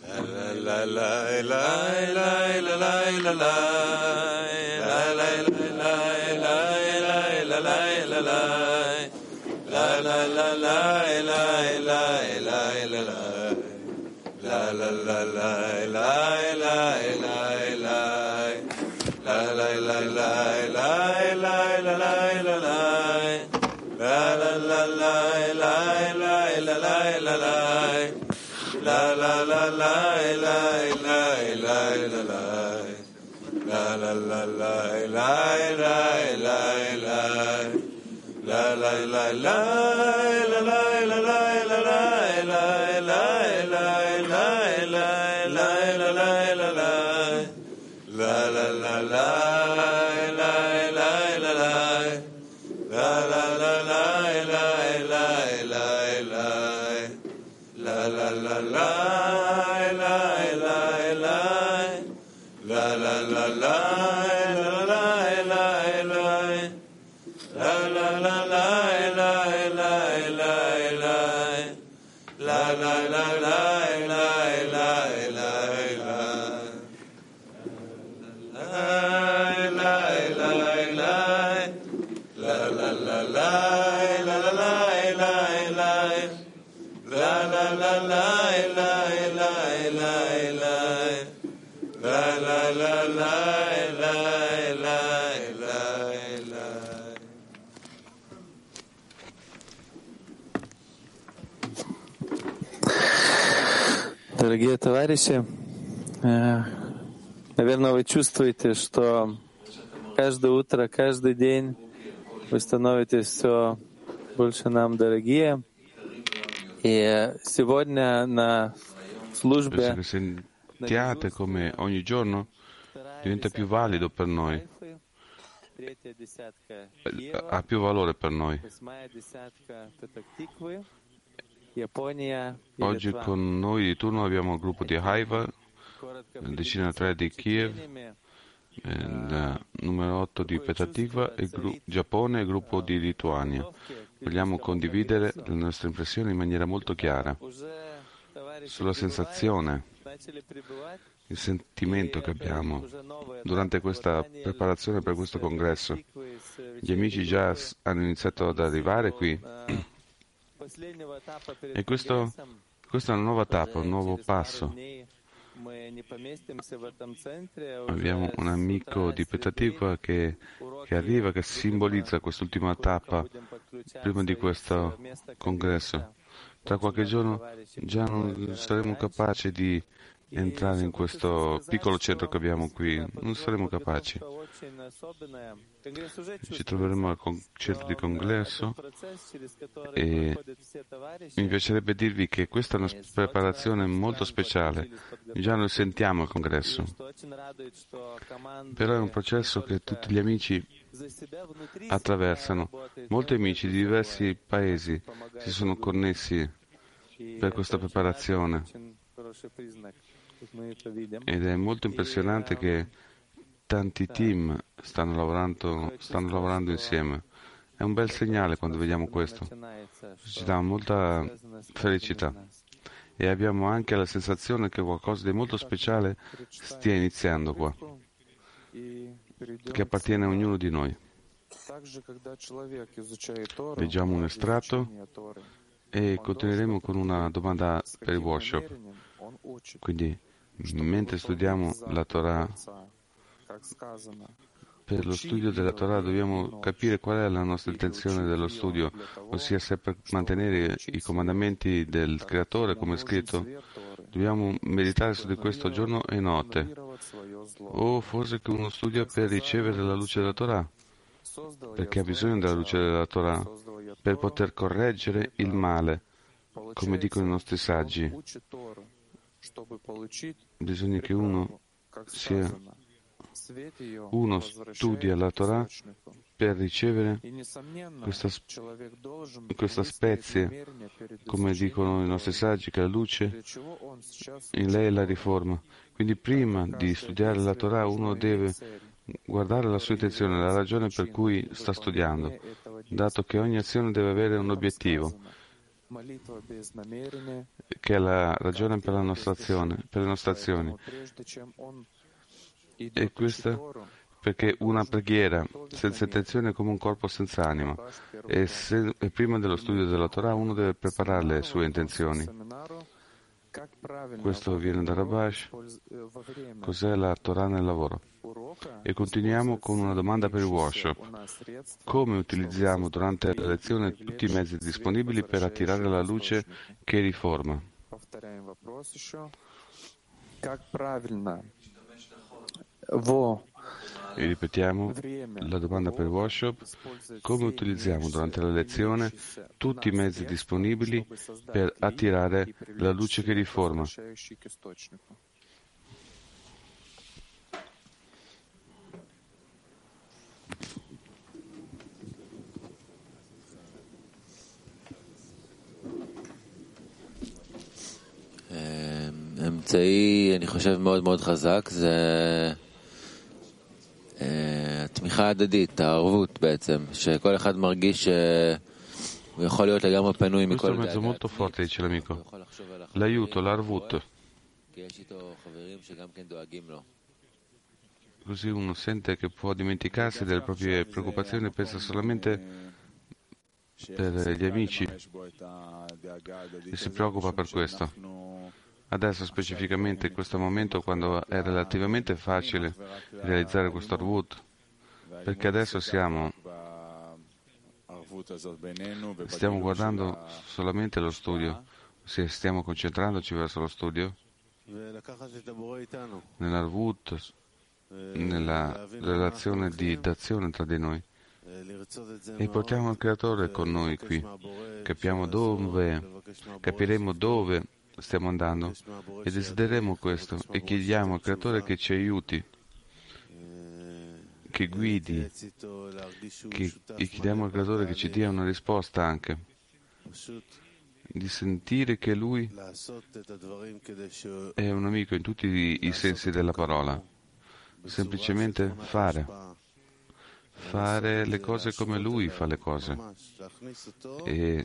Дорогие товарищи, наверное, вы чувствуете, что каждое утро, каждый день вы становитесь все больше нам дорогие. И сегодня на службе sentiate come ogni giorno diventa più valido per noi, ha più valore per noi. Oggi con noi di turno abbiamo il gruppo di Haifa, decina 3 di Kiev, il numero 8 di Petah Tikva, il Giappone e il gruppo di Lituania. Vogliamo condividere le nostre impressioni in maniera molto chiara sulla sensazione, il sentimento che abbiamo durante questa preparazione per questo congresso. Gli amici già hanno iniziato ad arrivare qui e questa è una nuova tappa, un nuovo passo. Abbiamo un amico di Petah Tikva che arriva, che simbolizza quest'ultima tappa prima di questo congresso. Tra qualche giorno già non saremo capaci di entrare in questo piccolo centro che abbiamo qui, non saremo capaci. Ci troveremo al centro di congresso e mi piacerebbe dirvi che questa è una preparazione molto speciale. Già noi sentiamo il congresso, però è un processo che tutti gli amici attraversano. Molti amici di diversi paesi si sono connessi per questa preparazione ed è molto impressionante che tanti team stanno lavorando insieme. È un bel segnale quando vediamo questo, ci dà molta felicità e abbiamo anche la sensazione che qualcosa di molto speciale stia iniziando qua, che appartiene a ognuno di noi. Leggiamo un estratto e continueremo con una domanda per il workshop. Quindi, mentre studiamo la Torah, per lo studio della Torah dobbiamo capire qual è la nostra intenzione dello studio, ossia se per mantenere i comandamenti del Creatore, come è scritto, dobbiamo meditare su di questo giorno e notte, o forse che uno studia per ricevere la luce della Torah, perché ha bisogno della luce della Torah per poter correggere il male, come dicono i nostri saggi. Bisogna che uno studia la Torah per ricevere questa spezie, come dicono i nostri saggi, che la luce in lei è la riforma. Quindi prima di studiare la Torah uno deve guardare la sua intenzione, la ragione per cui sta studiando, dato che ogni azione deve avere un obiettivo. che è la ragione per la nostra azione, per le nostre azioni. E questo perché una preghiera senza intenzione è come un corpo senza anima. E prima dello studio della Torah uno deve preparare le sue intenzioni. Questo viene da Rabash. Cos'è la Torah nel lavoro? E continuiamo con una domanda per il workshop. Come utilizziamo durante la lezione tutti i mezzi disponibili per attirare la luce che riforma? E ripetiamo la domanda per il workshop. Come utilizziamo durante la lezione tutti i mezzi disponibili per attirare la luce che riforma? אמצעי, אני חושב, מאוד מאוד חזק, זה התמיכה ההדדית, הערבות בעצם, שכל אחד מרגיש שהוא יכול להיות לגמרי פנוי מכל Questo è un mezzo molto forte, dice l'amico. L'aiuto, l'arvut. כי יש איתו חברים שגם כן דואגים לו. Così uno sente che può dimenticarsi delle proprie preoccupazioni e pensa solamente per gli amici e si preoccupa per questo. Adesso specificamente in questo momento, quando è relativamente facile realizzare questo arvut, perché adesso stiamo guardando solamente lo studio, se stiamo concentrandoci verso lo studio, nell'arvut, nella relazione di d'azione tra di noi, e portiamo il Creatore con noi qui. Capiremo dove stiamo andando e desidereremo questo e chiediamo al Creatore che ci aiuti, che guidi, e chiediamo al Creatore che ci dia una risposta anche, di sentire che Lui è un amico in tutti i sensi della parola. Semplicemente fare le cose come Lui fa le cose, e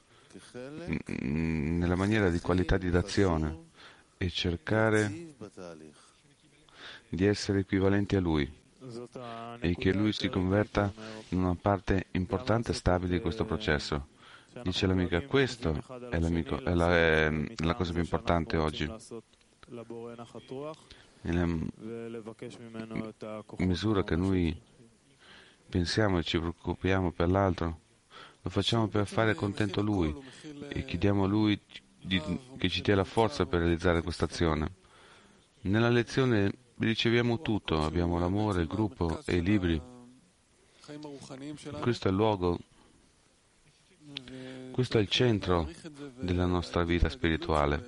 nella maniera di qualità di d'azione, e cercare di essere equivalenti a Lui e che Lui si converta in una parte importante e stabile di questo processo. Dice l'amica, questo è la cosa più importante oggi. Nella misura che noi pensiamo e ci preoccupiamo per l'altro, lo facciamo per fare contento Lui e chiediamo a Lui che ci dia la forza per realizzare questa azione. Nella lezione riceviamo tutto, abbiamo l'amore, il gruppo e i libri. Questo è il luogo, questo è il centro della nostra vita spirituale.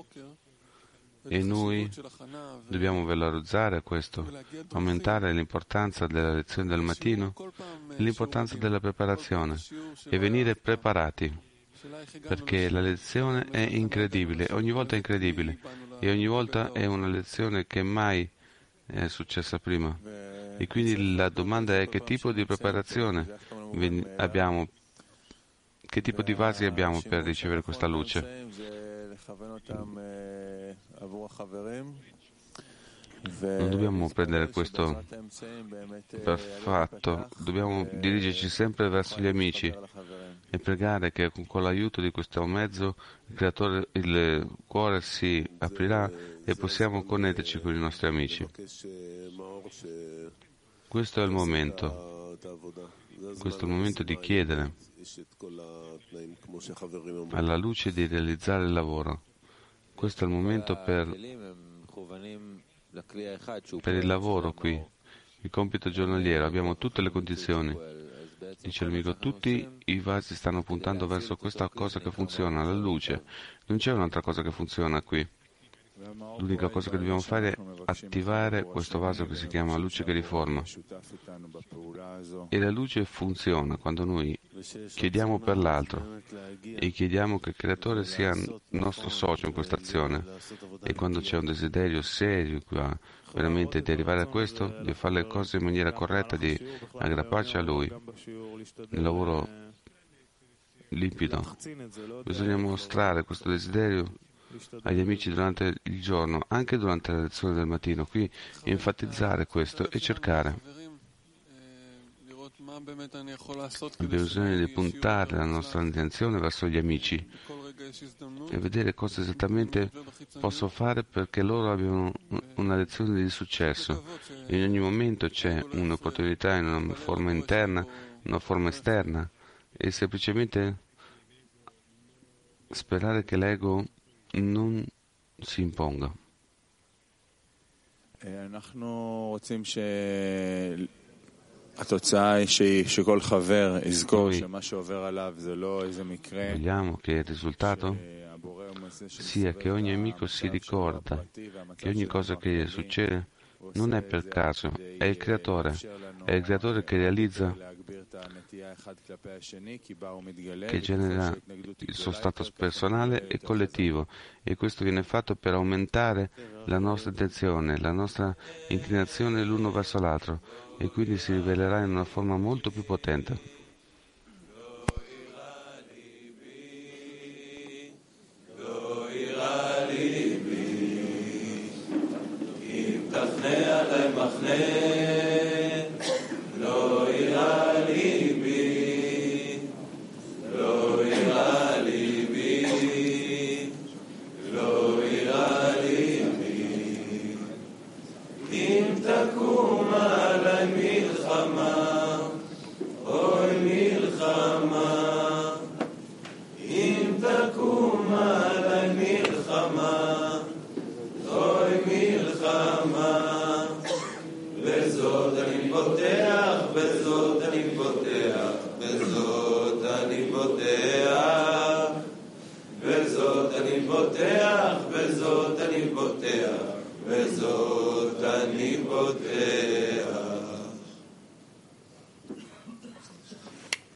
E noi dobbiamo valorizzare questo, aumentare l'importanza della lezione del mattino e l'importanza della preparazione e venire preparati, perché la lezione è incredibile, ogni volta è incredibile e ogni volta è una lezione che mai è successa prima. E quindi la domanda è: che tipo di preparazione abbiamo, che tipo di vasi abbiamo per ricevere questa luce? Non dobbiamo prendere questo per fatto, dobbiamo dirigerci sempre verso gli amici e pregare che con l'aiuto di questo mezzo il Creatore, il cuore si aprirà e possiamo connetterci con i nostri amici. Questo è il momento di chiedere alla luce di realizzare il lavoro. Questo è il momento per il lavoro qui, il compito giornaliero. Abbiamo tutte le condizioni. Dice l'amico, tutti i vasi stanno puntando verso questa cosa che funziona, la luce. Non c'è un'altra cosa che funziona qui. L'unica cosa che dobbiamo fare è attivare questo vaso che si chiama luce che riforma. E la luce funziona quando noi chiediamo per l'altro e chiediamo che il Creatore sia nostro socio in questa azione. E quando c'è un desiderio serio qua, veramente di arrivare a questo, di fare le cose in maniera corretta, di aggrapparci a Lui. Nel lavoro limpido. Bisogna mostrare questo desiderio agli amici durante il giorno, anche durante la lezione del mattino, qui enfatizzare questo e cercare. Abbiamo bisogno di puntare la nostra attenzione verso gli amici e vedere cosa esattamente posso fare perché loro abbiano una lezione di successo. In ogni momento c'è un'opportunità in una forma interna, una forma esterna, e semplicemente sperare che l'ego non si imponga. Vogliamo che il risultato sia che ogni amico si ricorda che ogni cosa che gli succede non è per caso, è il Creatore che realizza, che genera il suo status personale e collettivo, e questo viene fatto per aumentare la nostra attenzione, la nostra inclinazione l'uno verso l'altro, e quindi si rivelerà in una forma molto più potente. וזאת אני פותח, וזאת אני פותח.